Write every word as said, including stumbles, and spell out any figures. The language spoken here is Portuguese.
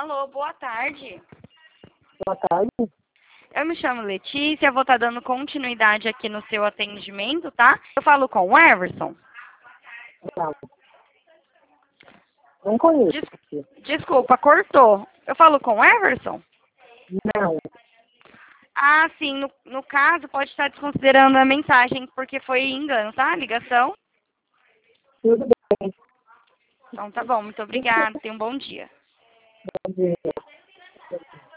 Alô, boa tarde. Boa tarde. Eu me chamo Letícia, vou estar dando continuidade aqui no seu atendimento, tá? Eu falo com o Everson. Não. Não conheço. Des- Desculpa, cortou. Eu falo com o Everson? Não. Ah, sim, no, no caso pode estar desconsiderando a mensagem porque foi engano, tá? Ligação? Tudo bem. Então tá bom, muito obrigada. Tenha um bom dia. Bom dia.